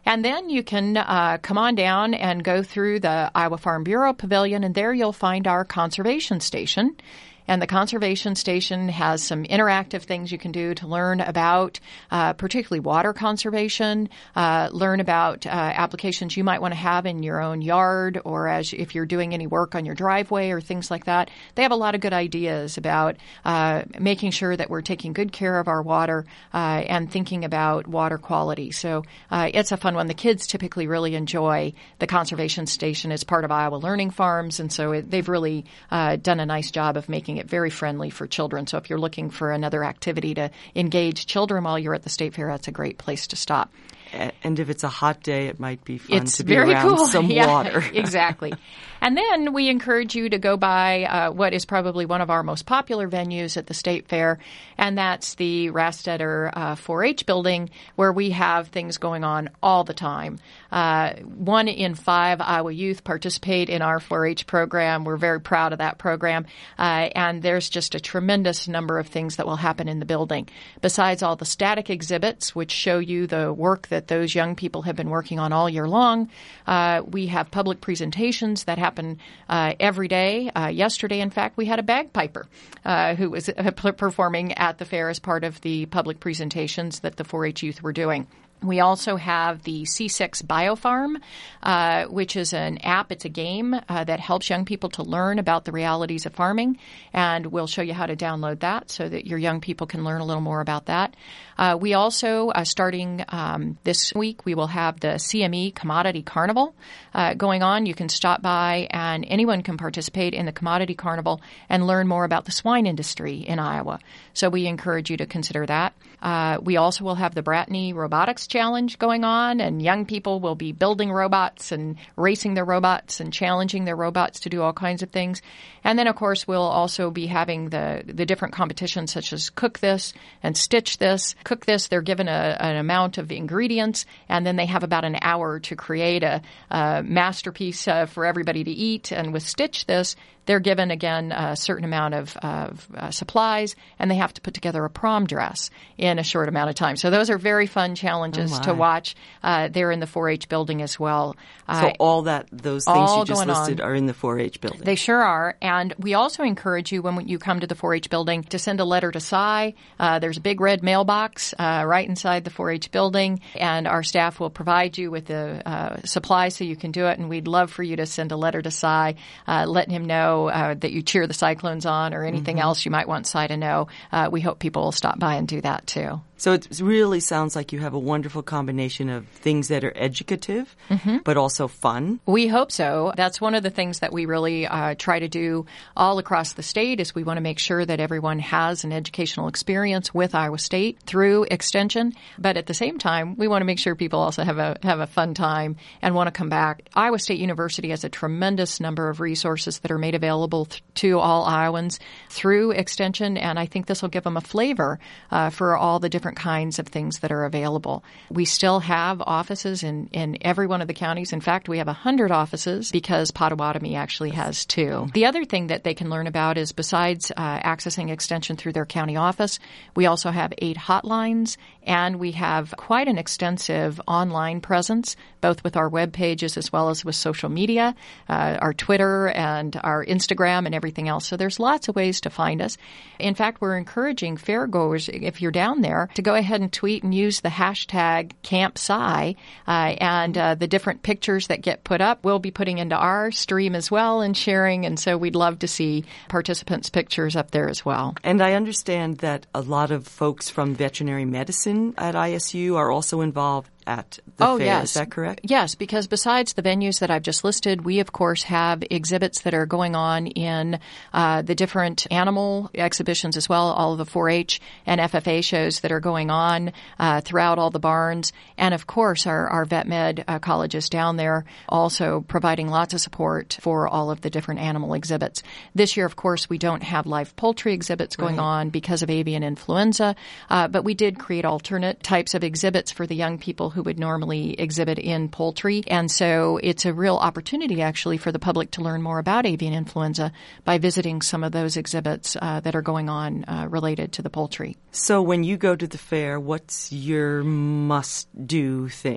And then you can uh, come on down and go through the Iowa Farm Bureau Pavilion, and there you'll find our conservation station. And the conservation station has some interactive things you can do to learn about uh, particularly water conservation, uh, learn about uh, applications you might want to have in your own yard, or as if you're doing any work on your driveway or things like that. They have a lot of good ideas about uh, making sure that we're taking good care of our water uh, and thinking about water quality. So uh, it's a fun one. The kids typically really enjoy the conservation station. It's part of Iowa Learning Farms, and so it, they've really uh, done a nice job of making it very friendly for children. So if you're looking for another activity to engage children while you're at the State Fair, that's a great place to stop. And if it's a hot day, it might be fun it's to be very around cool. some yeah, water. Exactly. And then we encourage you to go by uh, what is probably one of our most popular venues at the State Fair, and that's the Rastetter uh, four H building, where we have things going on all the time. Uh, one in five Iowa youth participate in our four H program. We're very proud of that program. Uh, and there's just a tremendous number of things that will happen in the building. Besides all the static exhibits, which show you the work that those young people have been working on all year long, uh, we have public presentations that happen uh, every day. Uh, yesterday, in fact, we had a bagpiper uh, who was uh, performing at the fair as part of the public presentations that the four H youth were doing. We also have the C six BioFarm, uh, which is an app. It's a game uh, that helps young people to learn about the realities of farming, and we'll show you how to download that so that your young people can learn a little more about that. Uh, we also, uh, starting um, this week, we will have the C M E Commodity Carnival uh, going on. You can stop by, and anyone can participate in the Commodity Carnival and learn more about the swine industry in Iowa. So we encourage you to consider that. Uh, we also will have the Bratney Robotics Challenge going on, and young people will be building robots and racing their robots and challenging their robots to do all kinds of things. And then, of course, we'll also be having the, the different competitions such as Cook This and Stitch This. Cook This, they're given a, an amount of ingredients, and then they have about an hour to create a, a masterpiece uh, for everybody to eat. And with Stitch This, they're given, again, a certain amount of, of uh, supplies, and they have to put together a prom dress in a short amount of time. So those are very fun challenges oh to watch uh, there in the four H building as well. Uh, so all that those things you just listed on. Are in the four H building. They sure are. And we also encourage you, when you come to the four H building, to send a letter to S I. Uh, there's a big red mailbox uh, right inside the four H building, and our staff will provide you with the uh, supplies so you can do it. And we'd love for you to send a letter to S I, uh, letting him know Uh, that you cheer the Cyclones on, or anything mm-hmm. else you might want S I to know. Uh, we hope people will stop by and do that too. So it really sounds like you have a wonderful combination of things that are educative, mm-hmm. but also fun. We hope so. That's one of the things that we really uh, try to do all across the state, is we want to make sure that everyone has an educational experience with Iowa State through Extension. But at the same time, we want to make sure people also have a have a fun time and want to come back. Iowa State University has a tremendous number of resources that are made available th- to all Iowans through Extension, and I think this will give them a flavor uh, for all the different kinds of things that are available. We still have offices in, in every one of the counties. In fact, we have one hundred offices because Potawatomi actually has two. The other thing that they can learn about is, besides uh, accessing Extension through their county office, we also have eight hotlines, and we have quite an extensive online presence, both with our web pages as well as with social media, uh, our Twitter and our Instagram and everything else. So there's lots of ways to find us. In fact, we're encouraging fairgoers, if you're down there, to go ahead and tweet and use the hashtag CampSci, uh, and uh, the different pictures that get put up we'll be putting into our stream as well and sharing, and so we'd love to see participants' pictures up there as well. And I understand that a lot of folks from veterinary medicine at I S U are also involved at the oh, fair. Yes. Is that correct? Yes, because besides the venues that I've just listed, we, of course, have exhibits that are going on in uh, the different animal exhibitions as well, all of the four H and F F A shows that are going on uh, throughout all the barns. And, of course, our, our vet med uh, colleges down there also providing lots of support for all of the different animal exhibits. This year, of course, we don't have live poultry exhibits going right. on because of avian influenza, uh, but we did create alternate types of exhibits for the young people who who would normally exhibit in poultry. And so it's a real opportunity, actually, for the public to learn more about avian influenza by visiting some of those exhibits uh, that are going on uh, related to the poultry. So when you go to the fair, what's your must-do thing?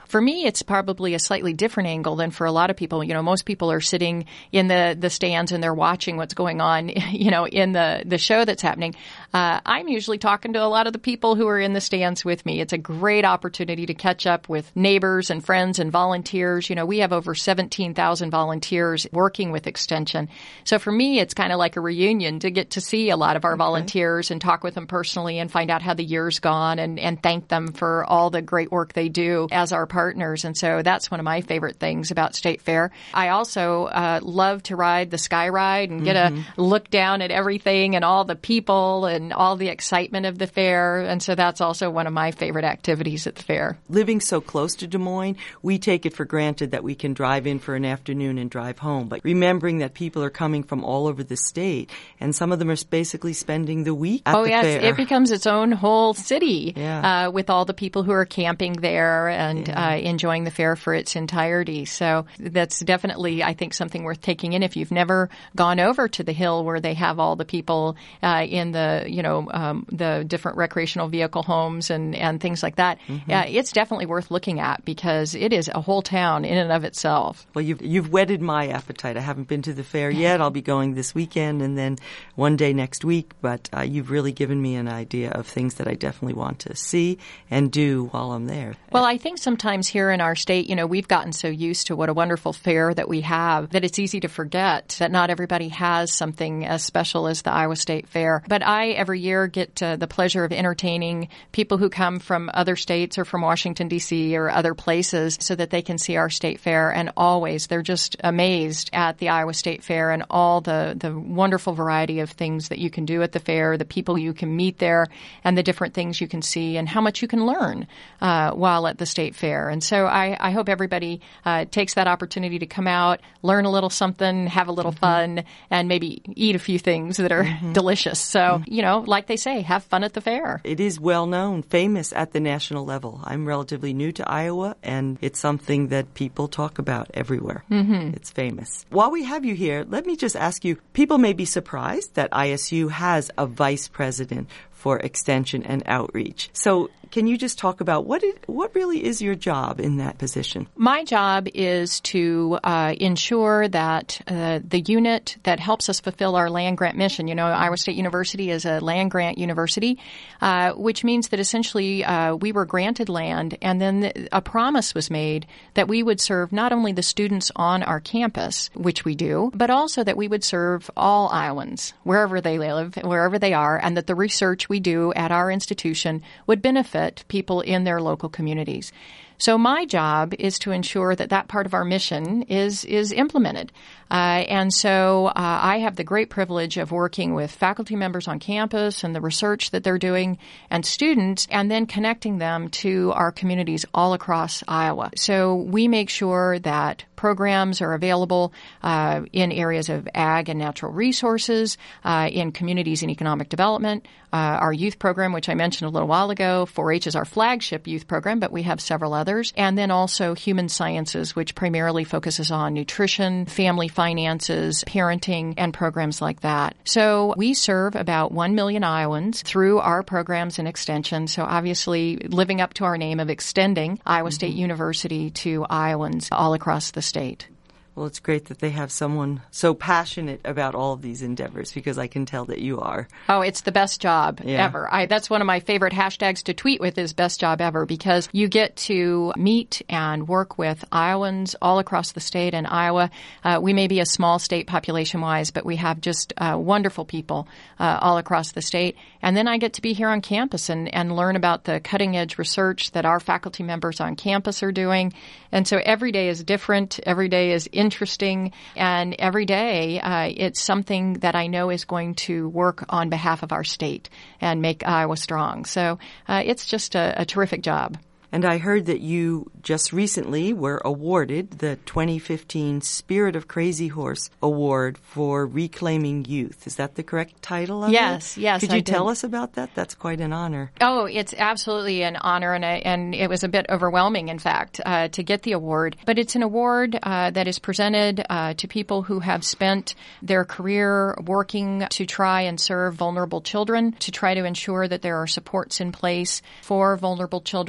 For me, it's probably a slightly different angle than for a lot of people. You know, most people are sitting in the, the stands and they're watching what's going on, you know, in the, the show that's happening. Uh, I'm usually talking to a lot of the people who are in the stands with me. It's a great opportunity to catch up with neighbors and friends and volunteers. You know, we have over seventeen thousand volunteers working with Extension. So for me, it's kind of like a reunion to get to see a lot of our okay. volunteers and talk with them personally and find out how the year's gone and, and thank them for all the great work they do as our partners. And so that's one of my favorite things about State Fair. I also uh, love to ride the Sky Ride and get mm-hmm. a look down at everything and all the people and all the excitement of the fair. And so that's also one of my favorite activities at the fair. Living so close to Des Moines, we take it for granted that we can drive in for an afternoon and drive home. But remembering that people are coming from all over the state, and some of them are basically spending the week at oh, the yes, fair. It becomes its own whole city yeah. uh, with all the people who are camping there and yeah. uh, enjoying the fair for its entirety. So that's definitely, I think, something worth taking in if you've never gone over to the Hill where they have all the people uh, in the, you know, um, the different recreational vehicle homes and, and things like that. Mm-hmm. Uh, it's definitely worth looking at because it is a whole town in and of itself. Well, you've, you've whetted my appetite. I haven't been to the fair yet. I'll be going this weekend and then one day next week. But uh, you've really given me an idea of things that I definitely want to see and do while I'm there. Well, I think sometimes here in our state, you know, we've gotten so used to what a wonderful fair that we have that it's easy to forget that not everybody has something as special as the Iowa State Fair. But I, every year, get uh, the pleasure of entertaining people who come from other states or from Washington, D C or other places so that they can see our state fair. And always, they're just amazed at the Iowa State Fair and all the, the wonderful variety of things that you can do at the fair, the people you can meet there, and the different things you can see and how much you can learn uh, while at the state fair. And so I, I hope everybody uh, takes that opportunity to come out, learn a little something, have a little mm-hmm. fun, and maybe eat a few things that are mm-hmm. delicious. So, mm-hmm. you know, like they say, have fun at the fair. It is well known, famous at the national level. I'm relatively new to Iowa, and it's something that people talk about everywhere. Mm-hmm. It's famous. While we have you here, let me just ask you, people may be surprised that I S U has a vice president for extension and outreach. So can you just talk about what it, what really is your job in that position? My job is to uh, ensure that uh, the unit that helps us fulfill our land grant mission, you know, Iowa State University is a land grant university, uh, which means that essentially uh, we were granted land and then a promise was made that we would serve not only the students on our campus, which we do, but also that we would serve all Iowans, wherever they live, wherever they are, and that the research we do at our institution would benefit people in their local communities. So my job is to ensure that that part of our mission is is implemented. Uh, and so uh, I have the great privilege of working with faculty members on campus and the research that they're doing and students, and then connecting them to our communities all across Iowa. So we make sure that programs are available uh, in areas of ag and natural resources, uh, in communities and economic development. Uh, our youth program, which I mentioned a little while ago, four H is our flagship youth program, but we have several others. And then also human sciences, which primarily focuses on nutrition, family finances, parenting, and programs like that. So we serve about one million Iowans through our programs and extension. So obviously living up to our name of extending Iowa mm-hmm. State University to Iowans all across the state. Well, it's great that they have someone so passionate about all of these endeavors, because I can tell that you are. Oh, it's the best job yeah. ever. I, that's one of my favorite hashtags to tweet with is best job ever, because you get to meet and work with Iowans all across the state. And Iowa, uh, we may be a small state population-wise, but we have just uh, wonderful people uh, all across the state. And then I get to be here on campus and, and learn about the cutting-edge research that our faculty members on campus are doing. And so every day is different. Every day is interesting. And every day uh, it's something that I know is going to work on behalf of our state and make Iowa strong. So uh, it's just a, a terrific job. And I heard that you just recently were awarded the twenty fifteen Spirit of Crazy Horse Award for Reclaiming Youth. Is that the correct title of yes, it? Yes, yes. Could you I tell did. us about that? That's quite an honor. Oh, it's absolutely an honor, and, I, and it was a bit overwhelming, in fact, uh, to get the award. But it's an award uh, that is presented uh, to people who have spent their career working to try and serve vulnerable children, to try to ensure that there are supports in place for vulnerable children and, and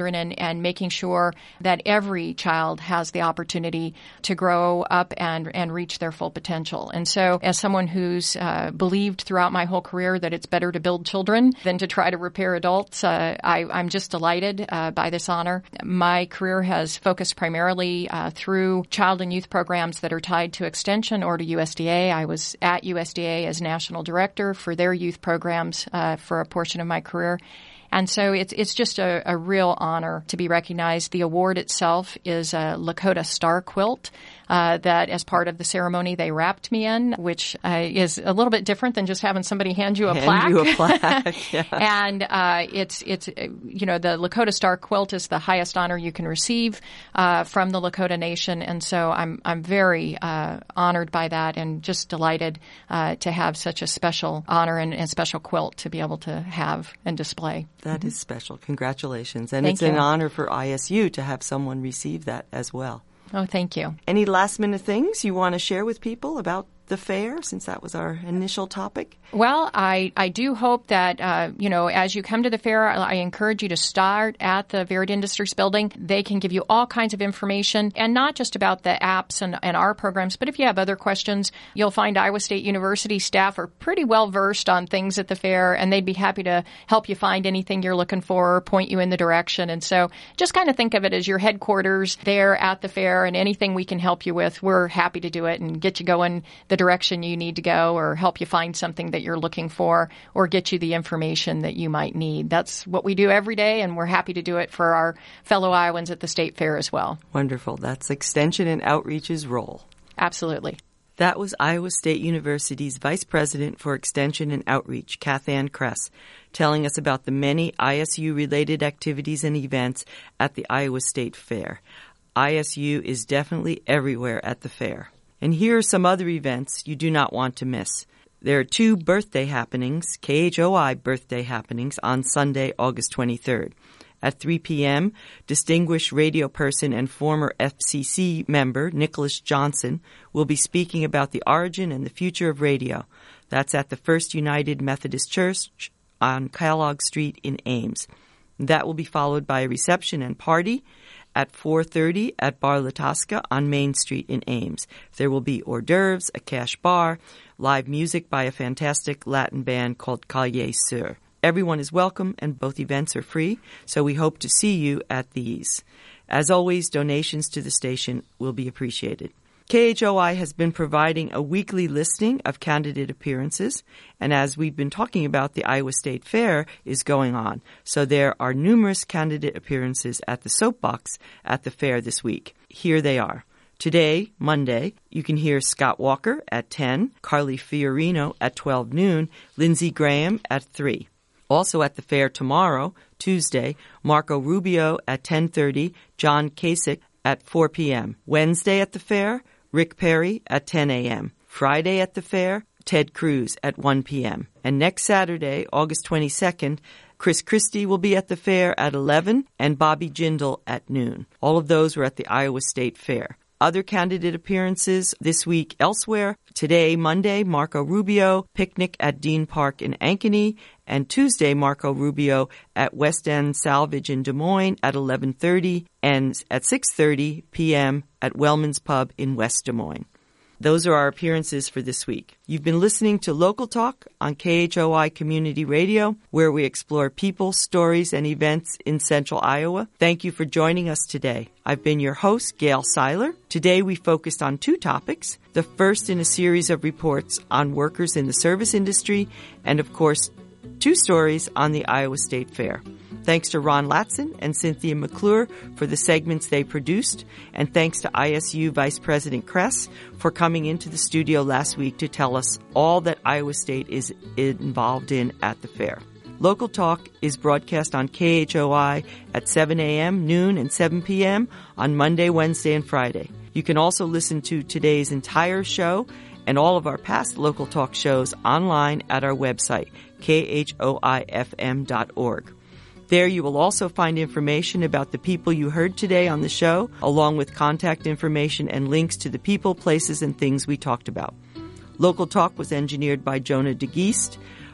and making sure that every child has the opportunity to grow up and, and reach their full potential. And so as someone who's uh, believed throughout my whole career that it's better to build children than to try to repair adults, uh, I, I'm just delighted uh, by this honor. My career has focused primarily uh, through child and youth programs that are tied to Extension or to U S D A. I was at U S D A as national director for their youth programs uh, for a portion of my career. And so it's it's just a, a real honor to be recognized. The award itself is a Lakota Star quilt uh, that, as part of the ceremony, they wrapped me in, which uh, is a little bit different than just having somebody hand you a hand plaque. You a plaque. Yeah. And uh, it's it's you know the Lakota Star quilt is the highest honor you can receive uh, from the Lakota Nation, and so I'm I'm very uh, honored by that, and just delighted uh, to have such a special honor and a special quilt to be able to have and display. That mm-hmm. is special. Congratulations. And Thank it's you. an honor for I S U to have someone receive that as well. Oh, thank you. Any last minute things you want to share with people about the fair, since that was our initial topic? Well, I, I do hope that, uh, you know, as you come to the fair, I encourage you to start at the Varied Industries building. They can give you all kinds of information, and not just about the apps and, and our programs, but if you have other questions, you'll find Iowa State University staff are pretty well versed on things at the fair, and they'd be happy to help you find anything you're looking for or point you in the direction. And so just kind of think of it as your headquarters there at the fair, and anything we can help you with, we're happy to do it and get you going the direction you need to go, or help you find something that you're looking for, or get you the information that you might need. That's what we do every day, and we're happy to do it for our fellow Iowans at the State Fair as well. Wonderful. That's Extension and Outreach's role. Absolutely. That was Iowa State University's Vice President for Extension and Outreach, Kathann Kress, telling us about the many I S U-related activities and events at the Iowa State Fair. I S U is definitely everywhere at the fair. And here are some other events you do not want to miss. There are two birthday happenings, K H O I birthday happenings, on Sunday, August twenty-third. At three p.m., distinguished radio person and former F C C member Nicholas Johnson will be speaking about the origin and the future of radio. That's at the First United Methodist Church on Kellogg Street in Ames. That will be followed by a reception and party at four thirty at Bar La Tasca on Main Street in Ames. There will be hors d'oeuvres, a cash bar, live music by a fantastic Latin band called Calle Sur. Everyone is welcome, and both events are free, so we hope to see you at these. As always, donations to the station will be appreciated. K H O I has been providing a weekly listing of candidate appearances, and as we've been talking about, the Iowa State Fair is going on. So there are numerous candidate appearances at the Soapbox at the fair this week. Here they are. Today, Monday, you can hear Scott Walker at ten, Carly Fiorino at twelve noon, Lindsey Graham at three. Also at the fair tomorrow, Tuesday, Marco Rubio at ten thirty, John Kasich at four p.m. Wednesday at the fair, Rick Perry at ten a.m. Friday at the fair, Ted Cruz at one p.m. And next Saturday, August twenty-second, Chris Christie will be at the fair at eleven and Bobby Jindal at noon. All of those were at the Iowa State Fair. Other candidate appearances this week elsewhere. Today, Monday, Marco Rubio, picnic at Dean Park in Ankeny. And Tuesday, Marco Rubio at West End Salvage in Des Moines at eleven thirty and at six thirty p.m. at Wellman's Pub in West Des Moines. Those are our appearances for this week. You've been listening to Local Talk on K H O I Community Radio, where we explore people, stories, and events in Central Iowa. Thank you for joining us today. I've been your host, Gail Seiler. Today we focused on two topics. The first in a series of reports on workers in the service industry, and of course, two stories on the Iowa State Fair. Thanks to Ron Latson and Cynthia McClure for the segments they produced, and thanks to I S U Vice President Kress for coming into the studio last week to tell us all that Iowa State is involved in at the fair. Local Talk is broadcast on K H O I at seven a.m., noon, and seven p.m. on Monday, Wednesday, and Friday. You can also listen to today's entire show and all of our past Local Talk shows online at our website, K H O I F M dot org. There you will also find information about the people you heard today on the show, along with contact information and links to the people, places, and things we talked about. Local Talk was engineered by Jonah DeGeest.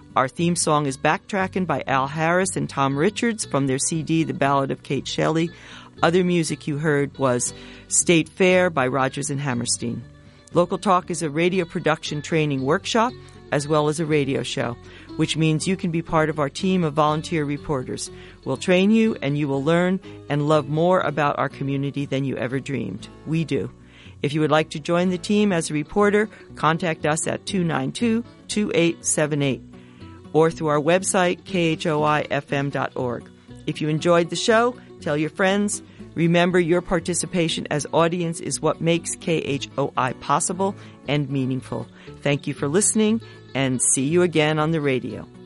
Our theme song is Backtrackin' by Al Harris and Tom Richards from their C D, The Ballad of Kate Shelley. Other music you heard was State Fair by Rodgers and Hammerstein. Local Talk is a radio production training workshop as well as a radio show, which means you can be part of our team of volunteer reporters. We'll train you and you will learn and love more about our community than you ever dreamed. We do. If you would like to join the team as a reporter, contact us at two nine two, two eight seven eight or through our website, k h o i f m dot org. If you enjoyed the show, tell your friends. Remember, your participation as audience is what makes K H O I possible and meaningful. Thank you for listening, and see you again on the radio.